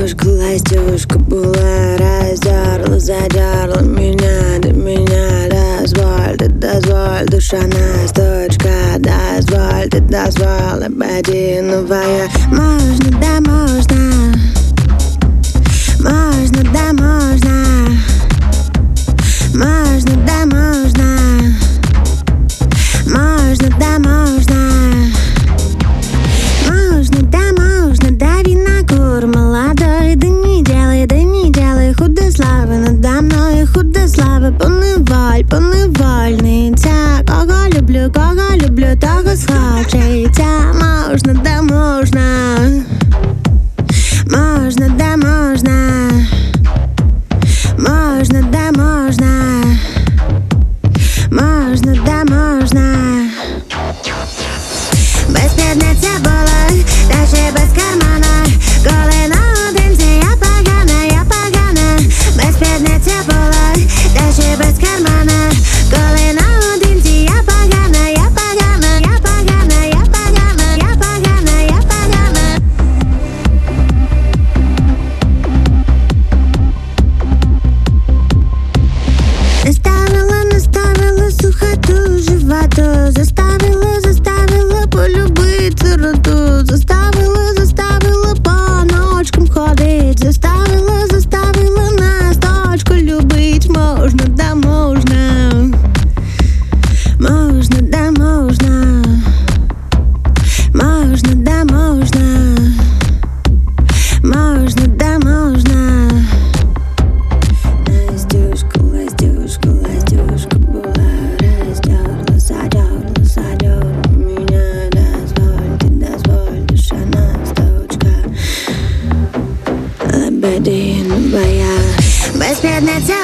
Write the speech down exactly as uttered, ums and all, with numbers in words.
Ластюшка, ластюшка была, раздерла, задерла меня, до меня. Дозволь, ты дозволь, душа настойчка. Дозволь, ты дозволь, обойди новая. Можно, да можно, можно, да можно, можно, да можно, можно, да можно, можно, да можно, дави на кур молодой, да не делай, да не делай худославы надо мной, худославы, понываль, понывальниця. Кого люблю, кого люблю, того схочеться. Можно, да можно, можно, да можно, можно, да можно, можно, да можно. Без підняття була, даже без кармана. Коли наодинці я погана, я погана. Без підняття була, даже без кармана. Коли наодинці я погана, я погана, я погана, я погана, я погана, я погана. Наставила, наставила сухоту животу. Заставила, заставила полюбить сироту. Заставила, заставила по ночкам ходить. Заставила, заставила нас точку любить. Можно, да можно, можно, да можно, можно, да можно, можно, да можно. Ластюшка, ластюшка, ластюшка была, раздерла, задерла, задерла меня. Дозволь, ты дозволь, душа настойчка. Лебединовая. Без підняття